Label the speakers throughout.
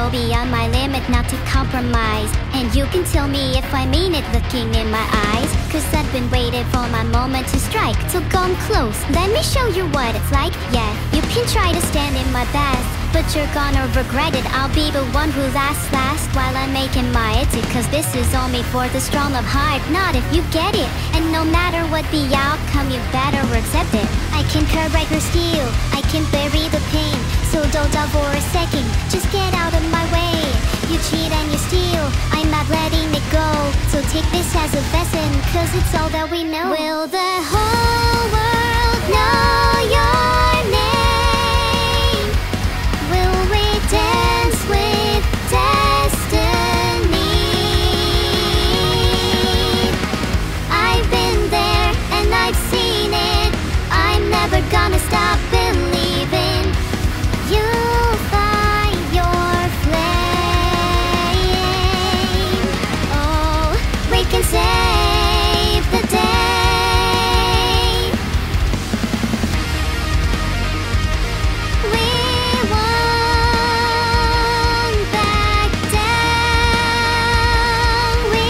Speaker 1: go beyond my limit, not to compromise. And you can tell me if I mean it, looking in my eyes. Cause I've been waiting for my moment to strike. So come close, let me show you what it's like. Yeah, you can try to stand in my best, but you're gonna regret it. I'll be the one who lasts last while I'm making my exit. Cause this is only for the strong of heart, not if you get it. And no matter what the outcome, you better accept it. I can correct or steal, I can bury the pain. So don't doubt for a second, just get out of my way. You cheat and you steal, I'm not letting it go. So take this as a lesson, cause it's all that we know. Will the whole world know your name? Will we dance with destiny? I've been there and I've seen it. I'm never gonna stop believing. You'll find your flame. Oh, we can save the day. We won't back down. We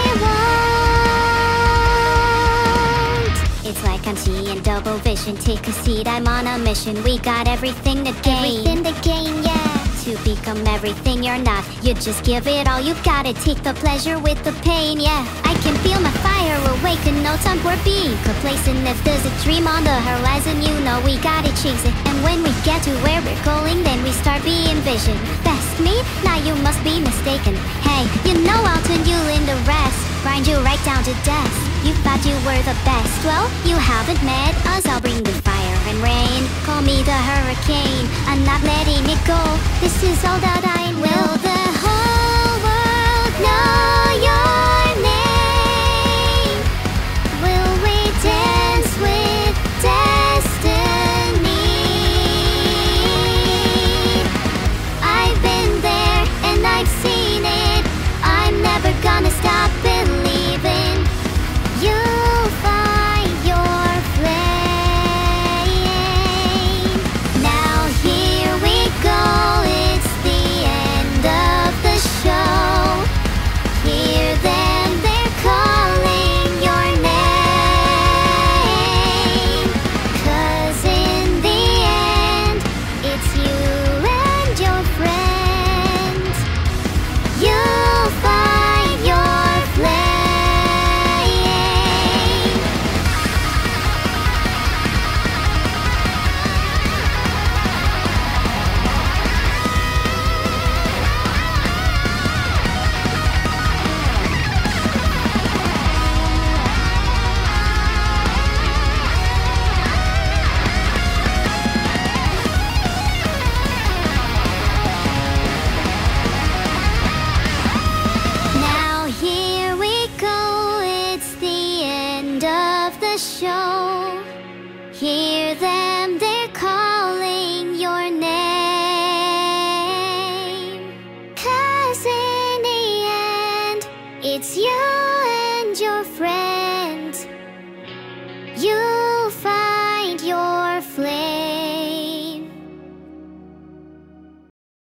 Speaker 1: won't. It's like I'm seeing double vision. Take a seat, I'm on a mission. We got everything to gain. Everything to gain, yeah. To become everything you're not, you just give it all. You gotta take the pleasure with the pain, yeah. I can feel my fire awaken, no time for being complacent. If there's a dream on the horizon, you know we gotta chase it. And when we get to where we're going, then we start being vision. Best me? Now you must be mistaken. Hey, you know I'll turn you into rest, grind you right down to death. You thought you were the best, well, you haven't met us. I'll bring the fire and rain, call me the hurricane. I'm not letting it go, this is all that I will.